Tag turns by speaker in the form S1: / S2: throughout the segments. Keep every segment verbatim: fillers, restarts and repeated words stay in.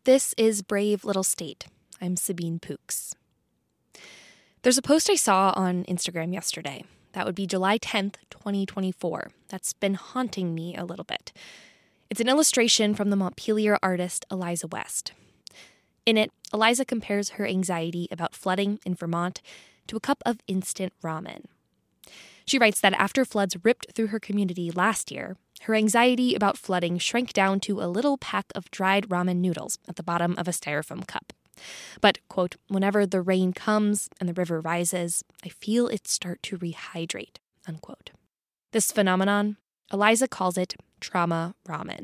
S1: This is Brave Little State. I'm Sabine Pooks. There's a post I saw on Instagram yesterday. That would be July tenth, twenty twenty-four. That's been haunting me a little bit. It's an illustration from the Montpelier artist Eliza West. In it, Eliza compares her anxiety about flooding in Vermont to a cup of instant ramen. She writes that after floods ripped through her community last year, her anxiety about flooding shrank down to a little pack of dried ramen noodles at the bottom of a styrofoam cup. But, quote, whenever the rain comes and the river rises, I feel it start to rehydrate, unquote. This phenomenon, Eliza calls it trauma ramen.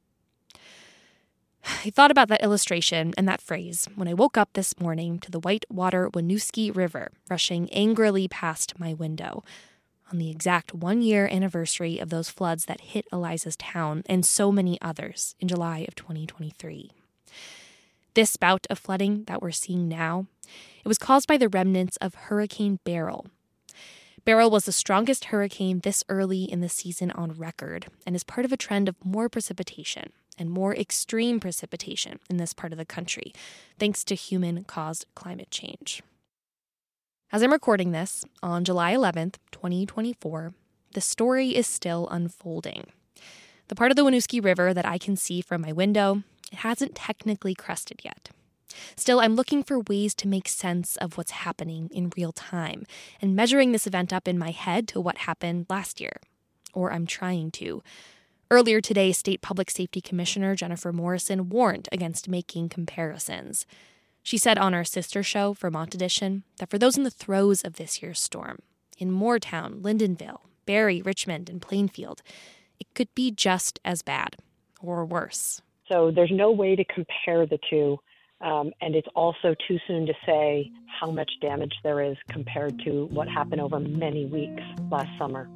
S1: I thought about that illustration and that phrase when I woke up this morning to the Whitewater Winooski River rushing angrily past my window on the exact one-year anniversary of those floods that hit Eliza's town and so many others in July of twenty twenty-three. This bout of flooding that we're seeing now, it was caused by the remnants of Hurricane Beryl. Beryl was the strongest hurricane this early in the season on record and is part of a trend of more precipitation and more extreme precipitation in this part of the country, thanks to human-caused climate change. As I'm recording this, on July eleventh, twenty twenty-four, the story is still unfolding. The part of the Winooski River that I can see from my window, it hasn't technically crested yet. Still, I'm looking for ways to make sense of what's happening in real time and measuring this event up in my head to what happened last year. Or I'm trying to. Earlier today, State Public Safety Commissioner Jennifer Morrison warned against making comparisons. She said on our sister show, Vermont Edition, that for those in the throes of this year's storm, in Moortown, Lyndonville, Barrie, Richmond, and Plainfield, it could be just as bad or worse.
S2: So there's no way to compare the two, um, and it's also too soon to say how much damage there is compared to what happened over many weeks last summer.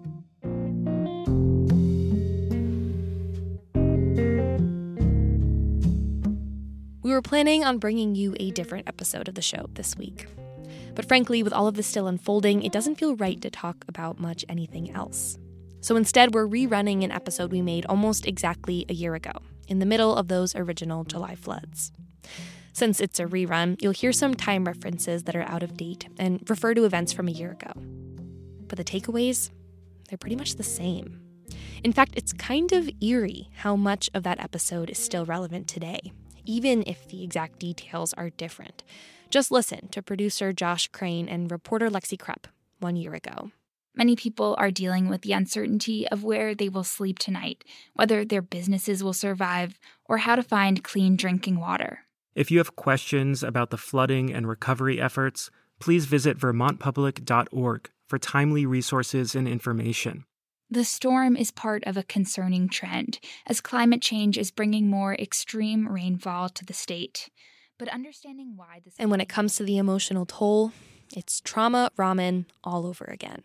S1: We were planning on bringing you a different episode of the show this week. But frankly, with all of this still unfolding, it doesn't feel right to talk about much anything else. So instead, we're rerunning an episode we made almost exactly a year ago, in the middle of those original July floods. Since it's a rerun, you'll hear some time references that are out of date and refer to events from a year ago. But the takeaways, they're pretty much the same. In fact, it's kind of eerie how much of that episode is still relevant today, even if the exact details are different. Just listen to producer Josh Crane and reporter Lexi Krupp one year ago.
S3: Many people are dealing with the uncertainty of where they will sleep tonight, whether their businesses will survive, or how to find clean drinking water.
S4: If you have questions about the flooding and recovery efforts, please visit vermont public dot org for timely resources and information.
S3: The storm is part of a concerning trend, as climate change is bringing more extreme rainfall to the state. But understanding why this...
S1: And when it comes to the emotional toll, it's trauma ramen all over again.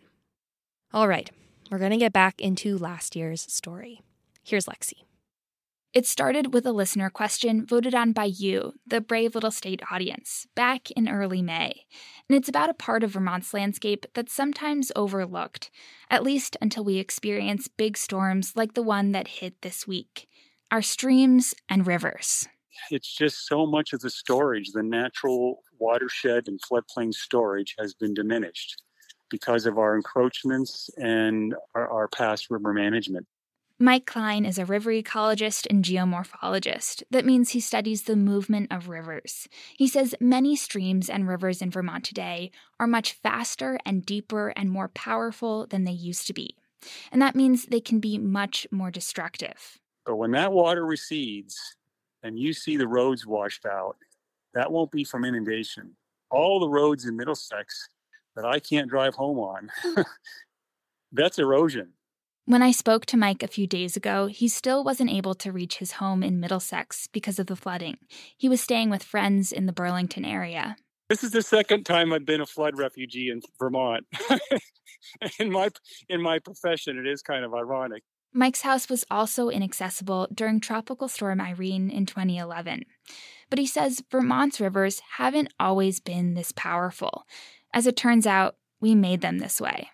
S1: All right, we're going to get back into last year's story. Here's Lexi.
S3: It started with a listener question voted on by you, the Brave Little State audience, back in early May. And it's about a part of Vermont's landscape that's sometimes overlooked, at least until we experience big storms like the one that hit this week. Our streams and rivers.
S5: It's just so much of the storage, the natural watershed and floodplain storage has been diminished because of our encroachments and our, our past river management.
S3: Mike Klein is a river ecologist and geomorphologist. That means he studies the movement of rivers. He says many streams and rivers in Vermont today are much faster and deeper and more powerful than they used to be. And that means they can be much more destructive.
S5: But when that water recedes and you see the roads washed out, that won't be from inundation. All the roads in Middlesex that I can't drive home on, that's erosion.
S3: When I spoke to Mike a few days ago, he still wasn't able to reach his home in Middlesex because of the flooding. He was staying with friends in the Burlington area.
S5: This is the second time I've been a flood refugee in Vermont. in my in my profession, it is kind of ironic.
S3: Mike's house was also inaccessible during Tropical Storm Irene in twenty eleven. But he says Vermont's rivers haven't always been this powerful. As it turns out, we made them this way.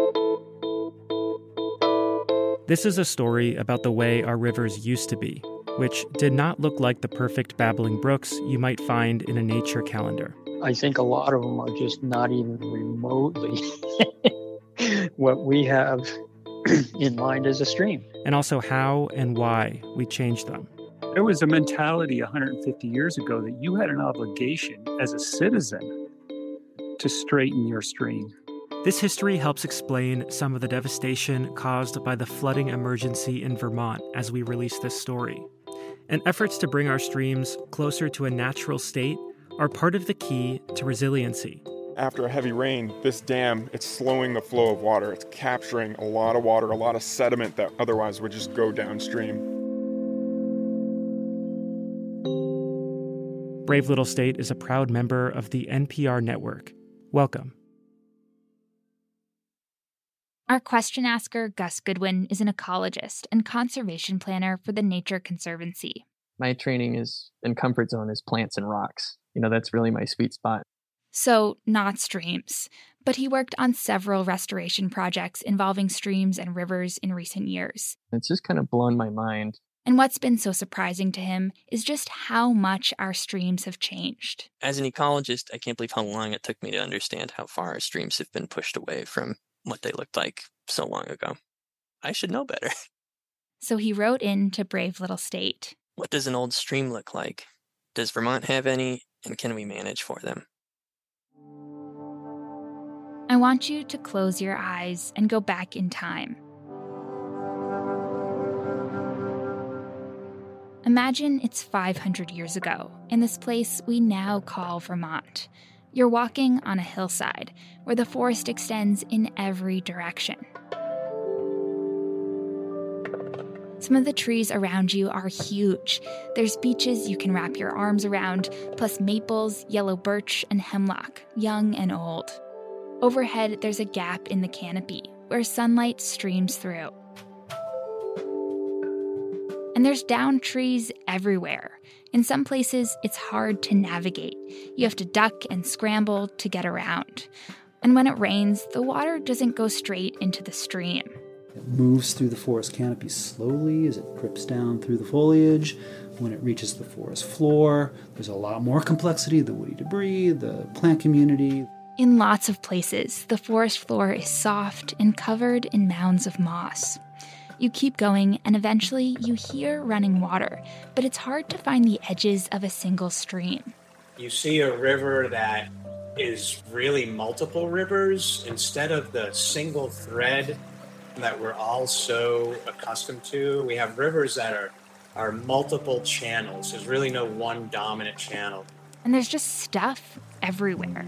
S4: This is a story about the way our rivers used to be, which did not look like the perfect babbling brooks you might find in a nature calendar.
S6: I think a lot of them are just not even remotely what we have in mind as a stream.
S4: And also how and why we changed them.
S5: There was a mentality one hundred fifty years ago that you had an obligation as a citizen to straighten your stream.
S4: This history helps explain some of the devastation caused by the flooding emergency in Vermont as we release this story. And efforts to bring our streams closer to a natural state are part of the key to resiliency.
S7: After a heavy rain, this dam, it's slowing the flow of water. It's capturing a lot of water, a lot of sediment that otherwise would just go downstream.
S4: Brave Little State is a proud member of the N P R network. Welcome.
S3: Our question asker, Gus Goodwin, is an ecologist and conservation planner for the Nature Conservancy.
S6: My training is and comfort zone is plants and rocks. You know, that's really my sweet spot.
S3: So, not streams. But he worked on several restoration projects involving streams and rivers in recent years.
S6: It's just kind of blown my mind.
S3: And what's been so surprising to him is just how much our streams have changed.
S8: As an ecologist, I can't believe how long it took me to understand how far our streams have been pushed away from what they looked like so long ago. I should know better.
S3: So he wrote in to Brave Little State.
S8: What does an old stream look like? Does Vermont have any? And can we manage for them?
S3: I want you to close your eyes and go back in time. Imagine it's five hundred years ago, in this place we now call Vermont. You're walking on a hillside where the forest extends in every direction. Some of the trees around you are huge. There's beeches you can wrap your arms around, plus maples, yellow birch, and hemlock, young and old. Overhead, there's a gap in the canopy where sunlight streams through. And there's down trees everywhere. In some places, it's hard to navigate. You have to duck and scramble to get around. And when it rains, the water doesn't go straight into the stream.
S9: It moves through the forest canopy slowly as it drips down through the foliage. When it reaches the forest floor, there's a lot more complexity, the woody debris, the plant community.
S3: In lots of places, the forest floor is soft and covered in mounds of moss. You keep going, and eventually you hear running water, but it's hard to find the edges of a single stream.
S10: You see a river that is really multiple rivers instead of the single thread that we're all so accustomed to. We have rivers that are, are multiple channels. There's really no one dominant channel.
S3: And there's just stuff everywhere.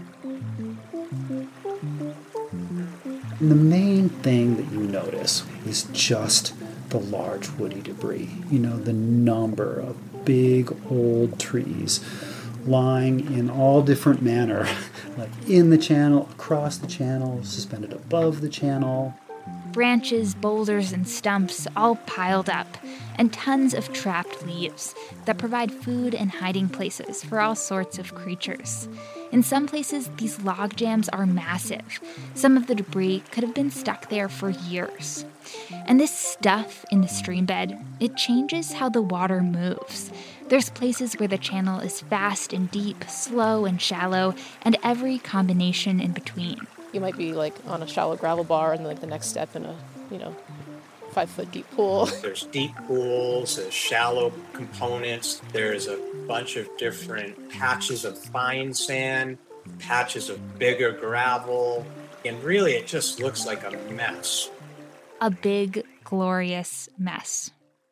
S9: And the main thing that you notice is just the large woody debris. You know, the number of big old trees lying in all different manner, like in the channel, across the channel, suspended above the channel.
S3: Branches, boulders, and stumps all piled up, and tons of trapped leaves that provide food and hiding places for all sorts of creatures. In some places, these log jams are massive. Some of the debris could have been stuck there for years. And this stuff in the stream bed, it changes how the water moves. There's places where the channel is fast and deep, slow and shallow, and every combination in between.
S11: You might be like on a shallow gravel bar and like the next step in a, you know, five foot deep pool.
S10: There's deep pools, there's shallow components. There's a bunch of different patches of fine sand, patches of bigger gravel. And really it just looks like a mess.
S3: A big, glorious mess.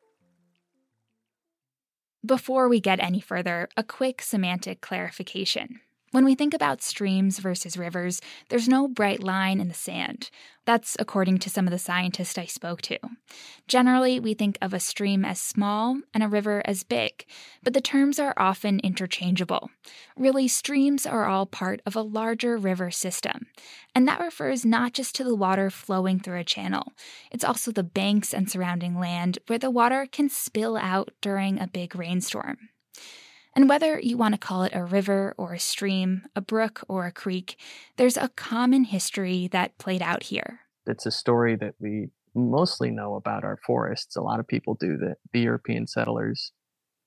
S3: Before we get any further, a quick semantic clarification. When we think about streams versus rivers, there's no bright line in the sand. That's according to some of the scientists I spoke to. Generally, we think of a stream as small and a river as big, but the terms are often interchangeable. Really, streams are all part of a larger river system, and that refers not just to the water flowing through a channel. It's also the banks and surrounding land where the water can spill out during a big rainstorm. And whether you want to call it a river or a stream, a brook or a creek, there's a common history that played out here.
S6: It's a story that we mostly know about our forests. A lot of people do that. The European settlers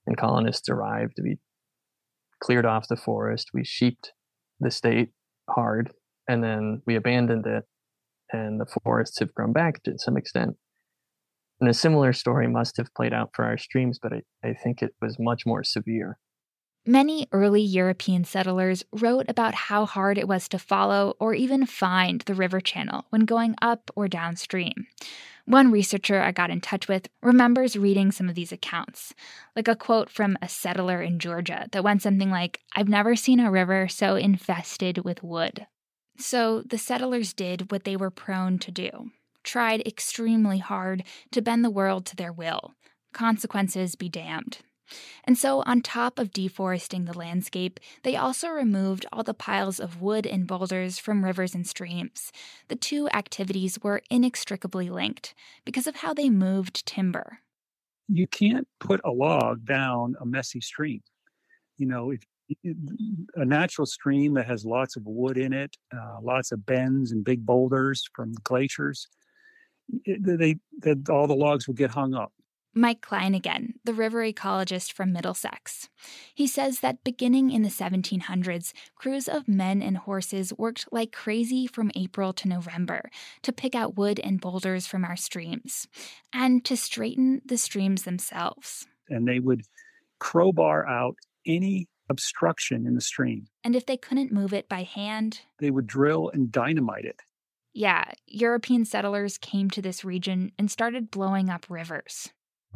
S8: and colonists arrived. We cleared off the forest. We sheeped the state hard, and then we abandoned it, and the forests have grown back to some extent. And a similar story must have played out for our streams, but I, I think it was much more severe.
S3: Many early European settlers wrote about how hard it was to follow or even find the river channel when going up or downstream. One researcher I got in touch with remembers reading some of these accounts, like a quote from a settler in Georgia that went something like, "I've never seen a river so infested with wood." So the settlers did what they were prone to do, tried extremely hard to bend the world to their will. Consequences be damned. And so on top of deforesting the landscape, they also removed all the piles of wood and boulders from rivers and streams. The two activities were inextricably linked because of how they moved timber.
S5: You can't put a log down a messy stream. You know, if, a natural stream that has lots of wood in it, uh, lots of bends and big boulders from glaciers, it, they, they, all the logs will get hung up.
S3: Mike Klein again, the river ecologist from Middlesex. He says that beginning in the seventeen hundreds, crews of men and horses worked like crazy from April to November to pick out wood and boulders from our streams and to straighten the streams themselves.
S5: And they would crowbar out any obstruction in the stream.
S3: And if they couldn't move it by hand,
S5: they would drill and dynamite it.
S3: Yeah, European settlers came to this region and started blowing up rivers.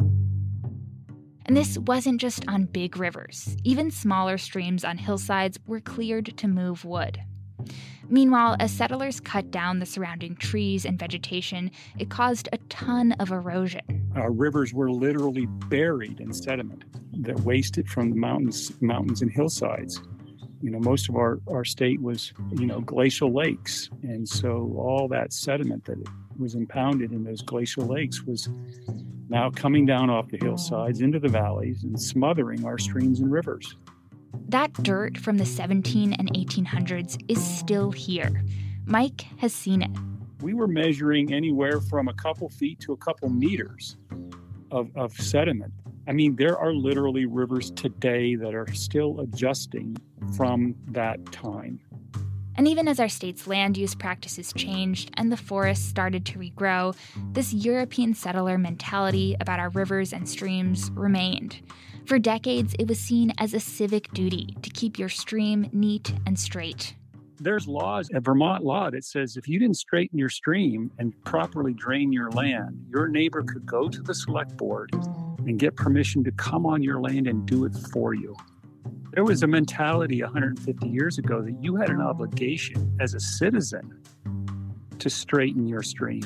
S3: And this wasn't just on big rivers. Even smaller streams on hillsides were cleared to move wood. Meanwhile, as settlers cut down the surrounding trees and vegetation, it caused a ton of erosion.
S5: Our rivers were literally buried in sediment that wasted from the mountains, mountains and hillsides. You know, most of our, our state was, you know, glacial lakes. And so all that sediment that was impounded in those glacial lakes was now coming down off the hillsides into the valleys and smothering our streams and rivers.
S3: That dirt from the seventeen and eighteen hundreds is still here. Mike has seen it.
S5: We were measuring anywhere from a couple feet to a couple meters of, of sediment. I mean, there are literally rivers today that are still adjusting from that time.
S3: And even as our state's land use practices changed and the forests started to regrow, this European settler mentality about our rivers and streams remained. For decades, it was seen as a civic duty to keep your stream neat and straight.
S5: There's laws, a Vermont law that says if you didn't straighten your stream and properly drain your land, your neighbor could go to the select board and get permission to come on your land and do it for you. There was a mentality one hundred fifty years ago that you had an obligation as a citizen to straighten your stream.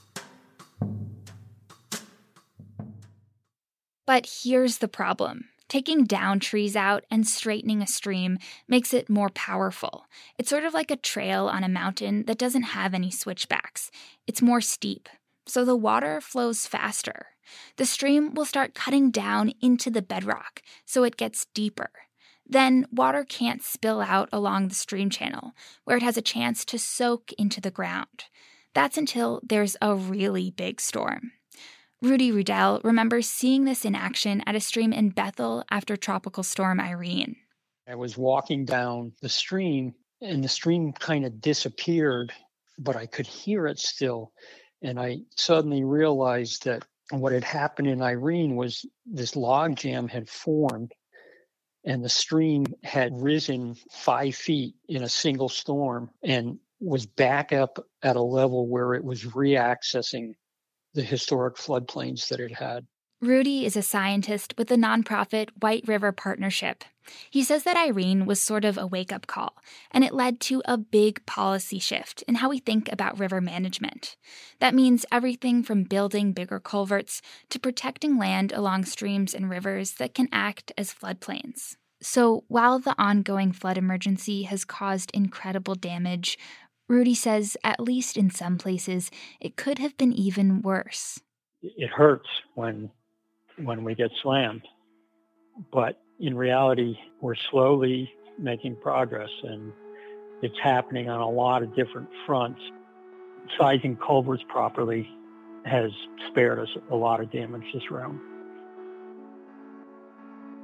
S3: But here's the problem. Taking down trees out and straightening a stream makes it more powerful. It's sort of like a trail on a mountain that doesn't have any switchbacks. It's more steep, so the water flows faster. The stream will start cutting down into the bedrock, so it gets deeper. Then water can't spill out along the stream channel, where it has a chance to soak into the ground. That's until there's a really big storm. Rudy Rudell remembers seeing this in action at a stream in Bethel after Tropical Storm Irene.
S6: I was walking down the stream, and the stream kind of disappeared, but I could hear it still. And I suddenly realized that what had happened in Irene was this log jam had formed, and the stream had risen five feet in a single storm and was back up at a level where it was reaccessing the historic floodplains that it had.
S3: Rudy is a scientist with the nonprofit White River Partnership. He says that Irene was sort of a wake-up call, and it led to a big policy shift in how we think about river management. That means everything from building bigger culverts to protecting land along streams and rivers that can act as floodplains. So while the ongoing flood emergency has caused incredible damage, Rudy says at least in some places it could have been even worse.
S6: It hurts when when we get slammed, but in reality, we're slowly making progress, and it's happening on a lot of different fronts. Sizing culverts properly has spared us a lot of damage this round.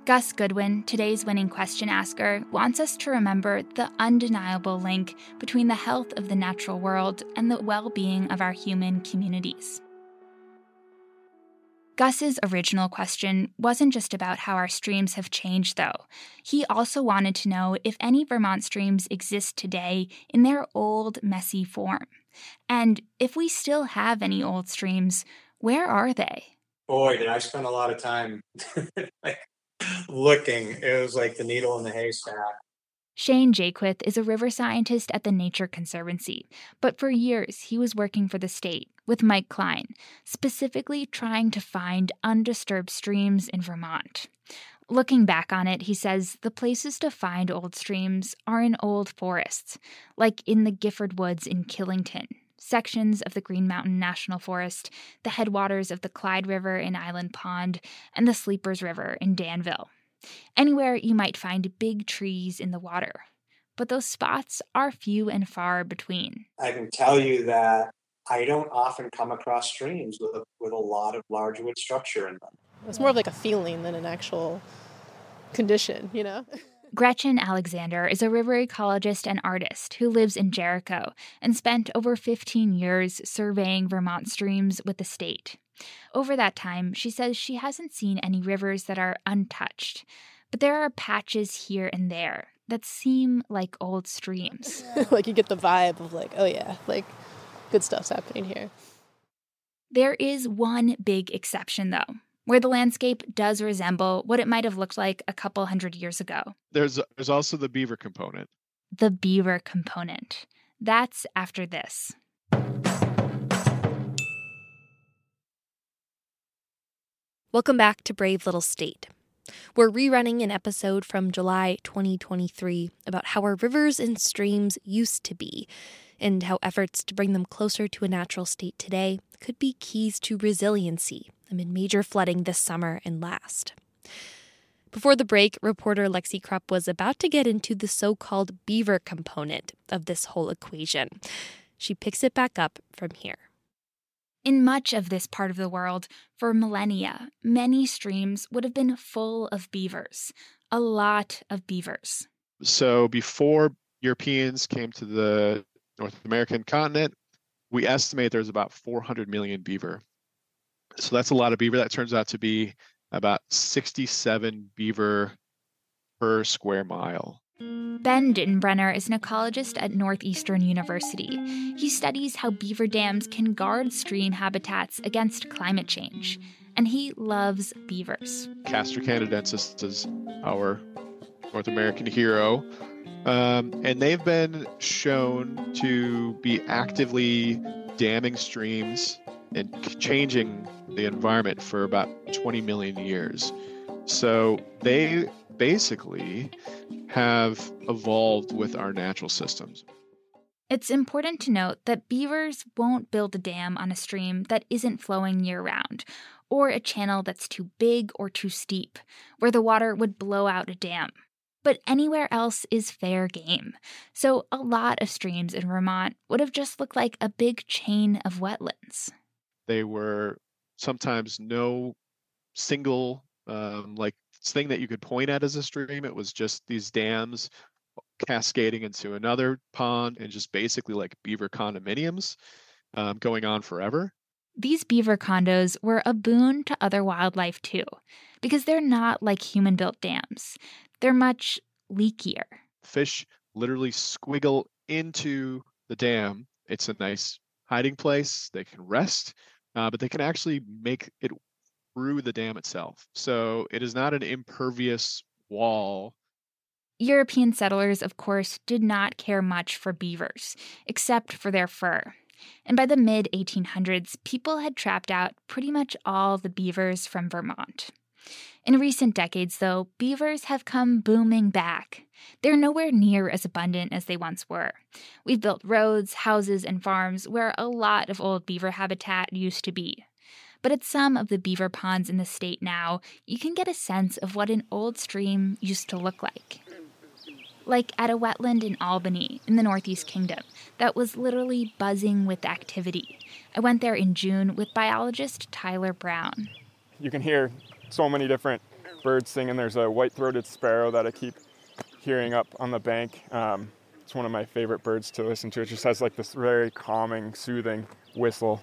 S3: Gus Goodwin, today's winning question asker, wants us to remember the undeniable link between the health of the natural world and the well-being of our human communities. Gus's original question wasn't just about how our streams have changed, though. He also wanted to know if any Vermont streams exist today in their old, messy form. And if we still have any old streams, where are they?
S10: Boy, did I spend a lot of time like, looking. It was like the needle in the haystack.
S3: Shane Jaquith is a river scientist at the Nature Conservancy, but for years he was working for the state with Mike Klein, specifically trying to find undisturbed streams in Vermont. Looking back on it, he says the places to find old streams are in old forests, like in the Gifford Woods in Killington, sections of the Green Mountain National Forest, the headwaters of the Clyde River in Island Pond, and the Sleepers River in Danville. Anywhere you might find big trees in the water. But those spots are few and far between.
S10: I can tell you that I don't often come across streams with a, with a lot of large wood structure in them.
S11: It's more of like a feeling than an actual condition, you know?
S3: Gretchen Alexander is a river ecologist and artist who lives in Jericho and spent over fifteen years surveying Vermont streams with the state. Over that time, she says she hasn't seen any rivers that are untouched, but there are patches here and there that seem like old streams.
S11: Like you get the vibe of like, oh yeah, like good stuff's happening here.
S3: There is one big exception, though, where the landscape does resemble what it might have looked like a couple hundred years ago.
S12: There's there's also the beaver component.
S3: The beaver component. That's after this.
S1: Welcome back to Brave Little State. We're rerunning an episode from July twenty twenty-three about how our rivers and streams used to be, and how efforts to bring them closer to a natural state today could be keys to resiliency amid major flooding this summer and last. Before the break, reporter Lexi Krupp was about to get into the so-called beaver component of this whole equation. She picks it back up from here.
S3: In much of this part of the world, for millennia, many streams would have been full of beavers. A lot of beavers.
S12: So before Europeans came to the North American continent, we estimate there's about four hundred million beaver. So that's a lot of beaver. That turns out to be about sixty-seven beaver per square mile.
S3: Ben Dittenbrenner is an ecologist at Northeastern University. He studies how beaver dams can guard stream habitats against climate change, and he loves beavers.
S12: Castor canadensis is our North American hero, um, and they've been shown to be actively damming streams and changing the environment for about twenty million years. So they basically have evolved with our natural systems.
S3: It's important to note that beavers won't build a dam on a stream that isn't flowing year-round, or a channel that's too big or too steep, where the water would blow out a dam. But anywhere else is fair game. So a lot of streams in Vermont would have just looked like a big chain of wetlands.
S12: They were sometimes no single um, like thing that you could point at as a stream. It was just these dams cascading into another pond and just basically like beaver condominiums um, going on forever.
S3: These beaver condos were a boon to other wildlife too, because they're not like human-built dams. They're much leakier.
S12: Fish literally squiggle into the dam. It's a nice hiding place. They can rest, uh, but they can actually make it through the dam itself. So it is not an impervious wall.
S3: European settlers, of course, did not care much for beavers, except for their fur. And by the mid eighteen hundreds, people had trapped out pretty much all the beavers from Vermont. In recent decades, though, beavers have come booming back. They're nowhere near as abundant as they once were. We've built roads, houses, and farms where a lot of old beaver habitat used to be. But at some of the beaver ponds in the state now, you can get a sense of what an old stream used to look like. Like at a wetland in Albany, in the Northeast Kingdom, that was literally buzzing with activity. I went there in June with biologist Tyler Brown.
S7: You can hear so many different birds singing. There's a white-throated sparrow that I keep hearing up on the bank. Um, it's one of my favorite birds to listen to. It just has like this very calming, soothing whistle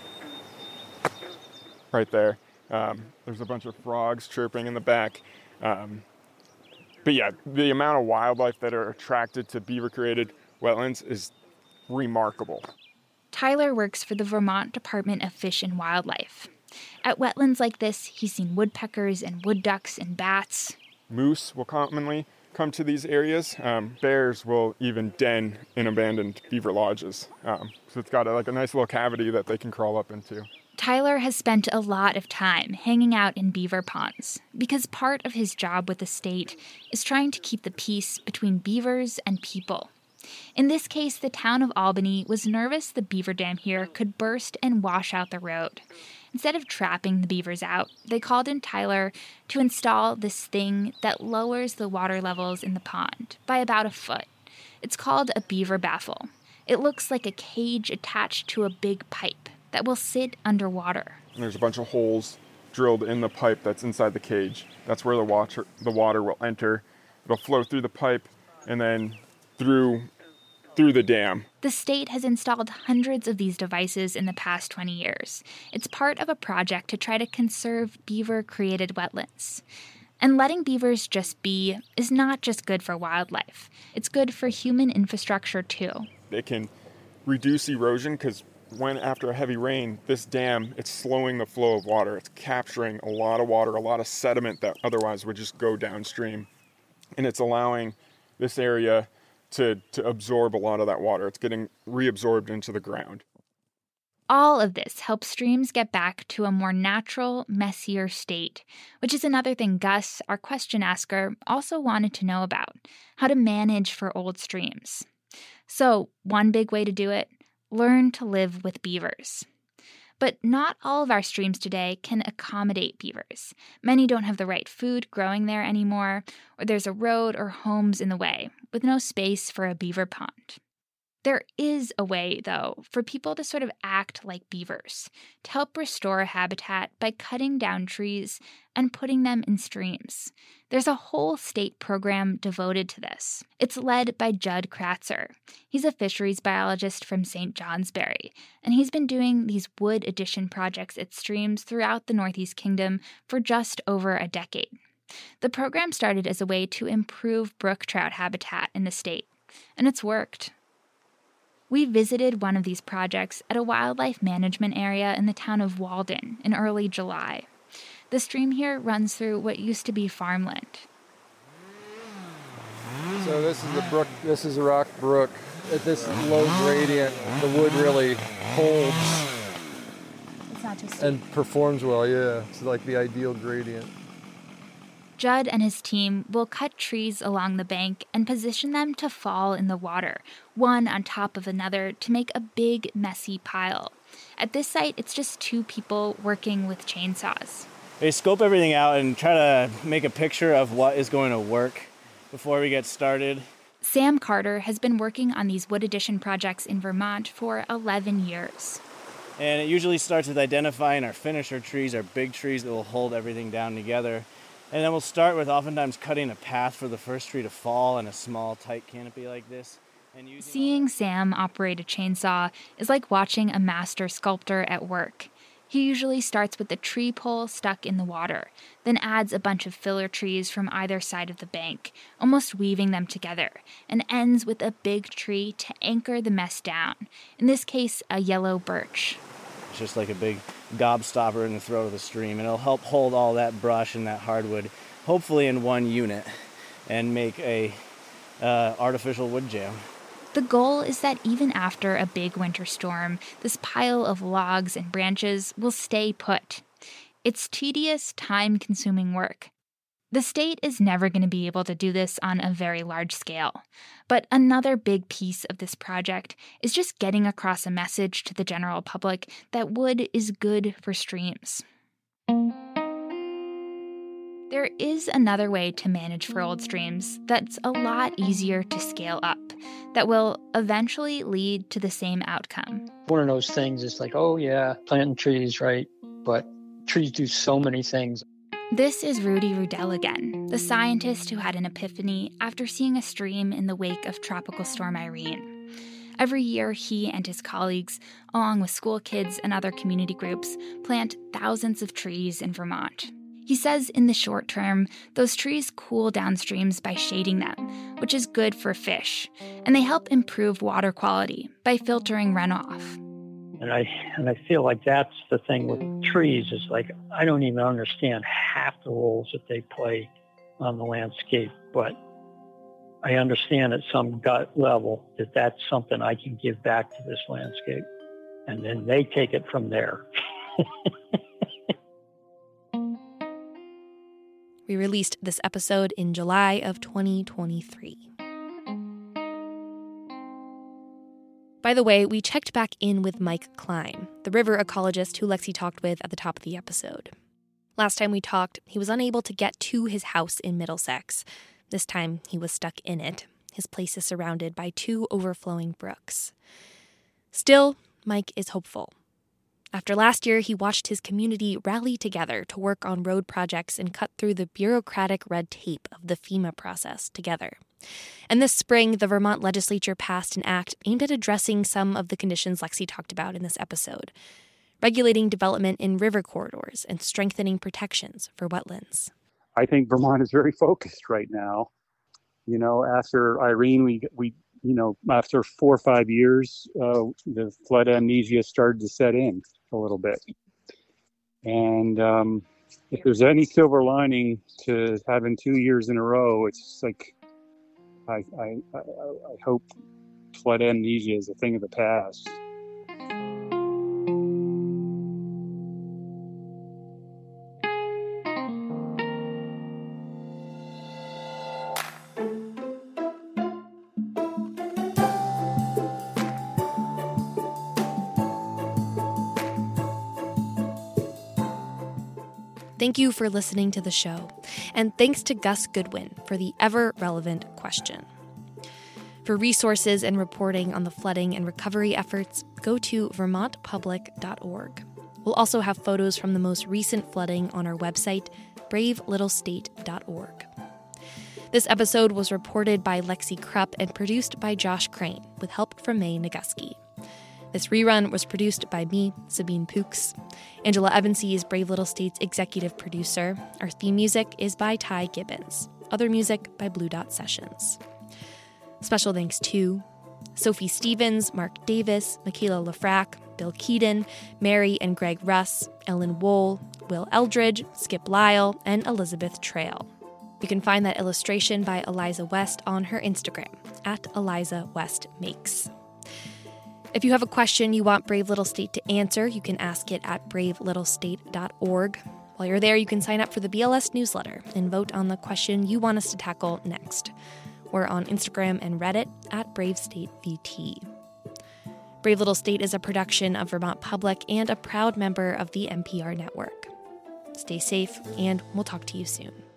S7: right there. Um, there's a bunch of frogs chirping in the back. Um, but yeah, the amount of wildlife that are attracted to beaver-created wetlands is remarkable.
S3: Tyler works for the Vermont Department of Fish and Wildlife. At wetlands like this, he's seen woodpeckers and wood ducks and bats.
S7: Moose will commonly come to these areas. Um, bears will even den in abandoned beaver lodges. Um, so it's got a, like a nice little cavity that they can crawl up into.
S3: Tyler has spent a lot of time hanging out in beaver ponds because part of his job with the state is trying to keep the peace between beavers and people. In this case, the town of Albany was nervous the beaver dam here could burst and wash out the road. Instead of trapping the beavers out, they called in Tyler to install this thing that lowers the water levels in the pond by about a foot. It's called a beaver baffle. It looks like a cage attached to a big pipe that will sit underwater.
S7: And there's a bunch of holes drilled in the pipe that's inside the cage. That's where the water, the water will enter. It'll flow through the pipe and then through through the dam.
S3: The state has installed hundreds of these devices in the past twenty years. It's part of a project to try to conserve beaver-created wetlands. And letting beavers just be is not just good for wildlife. It's good for human infrastructure, too.
S7: It can reduce erosion because when after a heavy rain, this dam, it's slowing the flow of water. It's capturing a lot of water, a lot of sediment that otherwise would just go downstream. And it's allowing this area to, to absorb a lot of that water. It's getting reabsorbed into the ground.
S3: All of this helps streams get back to a more natural, messier state, which is another thing Gus, our question asker, also wanted to know about, how to manage for old streams. So, one big way to do it, learn to live with beavers. But not all of our streams today can accommodate beavers. Many don't have the right food growing there anymore, or there's a road or homes in the way, with no space for a beaver pond. There is a way, though, for people to sort of act like beavers, to help restore a habitat by cutting down trees and putting them in streams. There's a whole state program devoted to this. It's led by Judd Kratzer. He's a fisheries biologist from Saint Johnsbury, and he's been doing these wood addition projects at streams throughout the Northeast Kingdom for just over a decade. The program started as a way to improve brook trout habitat in the state, and it's worked. We visited one of these projects at a wildlife management area in the town of Walden in early July. The stream here runs through what used to be farmland.
S13: So this is the brook, this is a rock brook. At this low gradient, the wood really holds
S3: It's not too steep.
S13: and performs well, yeah. It's like the ideal gradient.
S3: Judd and his team will cut trees along the bank and position them to fall in the water, one on top of another, to make a big, messy pile. At this site, it's just two people working with chainsaws.
S14: They scope everything out and try to make a picture of what is going to work before we get started.
S3: Sam Carter has been working on these wood addition projects in Vermont for eleven years.
S14: And it usually starts with identifying our finisher trees, our big trees that will hold everything down together. And then we'll start with oftentimes cutting a path for the first tree to fall in a small, tight canopy like this. And using...
S3: Seeing Sam operate a chainsaw is like watching a master sculptor at work. He usually starts with the tree pole stuck in the water, then adds a bunch of filler trees from either side of the bank, almost weaving them together, and ends with a big tree to anchor the mess down, in this case, a yellow birch.
S14: It's just like a big gobstopper in the throat of the stream, and it'll help hold all that brush and that hardwood, hopefully in one unit, and make a uh, artificial wood jam.
S3: The goal is that even after a big winter storm, this pile of logs and branches will stay put. It's tedious, time-consuming work. The state is never going to be able to do this on a very large scale. But another big piece of this project is just getting across a message to the general public that wood is good for streams. There is another way to manage for old streams that's a lot easier to scale up, that will eventually lead to the same outcome.
S6: One of those things is like, oh yeah, planting trees, right? But trees do so many things.
S3: This is Rudy Rudell again, the scientist who had an epiphany after seeing a stream in the wake of Tropical Storm Irene. Every year, he and his colleagues, along with school kids and other community groups, plant thousands of trees in Vermont. He says in the short term, those trees cool down streams by shading them, which is good for fish, and they help improve water quality by filtering runoff.
S6: And I and I feel like that's the thing with trees is like I don't even understand half the roles that they play on the landscape, but I understand at some gut level that that's something I can give back to this landscape, and then they take it from there.
S1: We released this episode in July of twenty twenty-three. By the way, we checked back in with Mike Klein, the river ecologist who Lexi talked with at the top of the episode. Last time we talked, he was unable to get to his house in Middlesex. This time, he was stuck in it. His place is surrounded by two overflowing brooks. Still, Mike is hopeful. After last year, he watched his community rally together to work on road projects and cut through the bureaucratic red tape of the FEMA process together. And this spring, the Vermont legislature passed an act aimed at addressing some of the conditions Lexi talked about in this episode, regulating development in river corridors and strengthening protections for wetlands.
S15: I think Vermont is very focused right now. You know, after Irene, we we you know, after four or five years, uh, the flood amnesia started to set in a little bit. And um, if there's any silver lining to having two years in a row, it's like, I, I, I, I hope flood amnesia is a thing of the past.
S1: Thank you for listening to the show, and thanks to Gus Goodwin for the ever-relevant question. For resources and reporting on the flooding and recovery efforts, go to vermont public dot org. We'll also have photos from the most recent flooding on our website, brave little state dot org. This episode was reported by Lexi Krupp and produced by Josh Crane, with help from May Naguski. This rerun was produced by me, Sabine Pooks. Angela Evansy is Brave Little State's executive producer. Our theme music is by Ty Gibbons. Other music by Blue Dot Sessions. Special thanks to Sophie Stevens, Mark Davis, Michaela Lafrac, Bill Keaton, Mary and Greg Russ, Ellen Wohl, Will Eldridge, Skip Lyle, and Elizabeth Trail. You can find that illustration by Eliza West on her Instagram, at Eliza West Makes. If you have a question you want Brave Little State to answer, you can ask it at brave little state dot org. While you're there, you can sign up for the B L S newsletter and vote on the question you want us to tackle next. We're on Instagram and Reddit at Brave State V T. Brave Little State is a production of Vermont Public and a proud member of the N P R network. Stay safe, and we'll talk to you soon.